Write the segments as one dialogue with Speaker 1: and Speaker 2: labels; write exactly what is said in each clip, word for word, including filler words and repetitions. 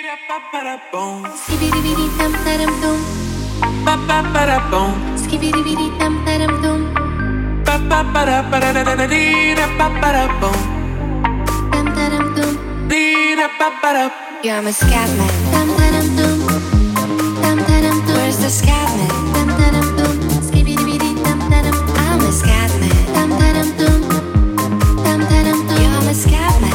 Speaker 1: Yeah, I'm a scatman. Where's the scatman? I'm a scatman. Yeah, I'm a scatman.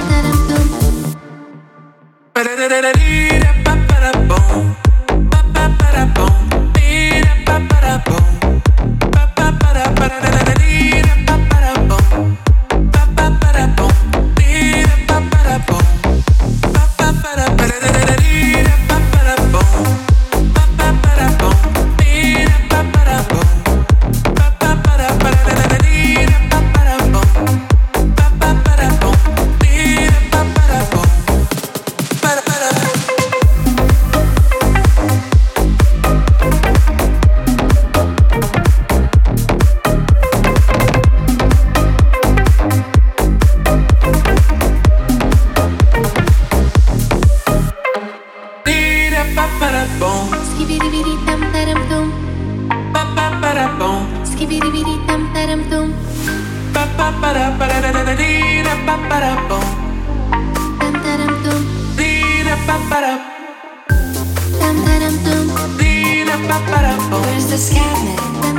Speaker 1: Where's the scatman?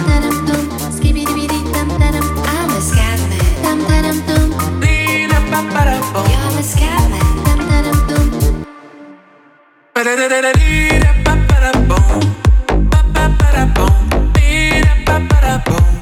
Speaker 1: I'm a scatman. Yeah, I'm a scatman.
Speaker 2: Ba-da-da-da-da-dee-da-ba-ba-da-boom. Ba-ba-ba-da-boom. Dee-da-ba-ba-da-boom.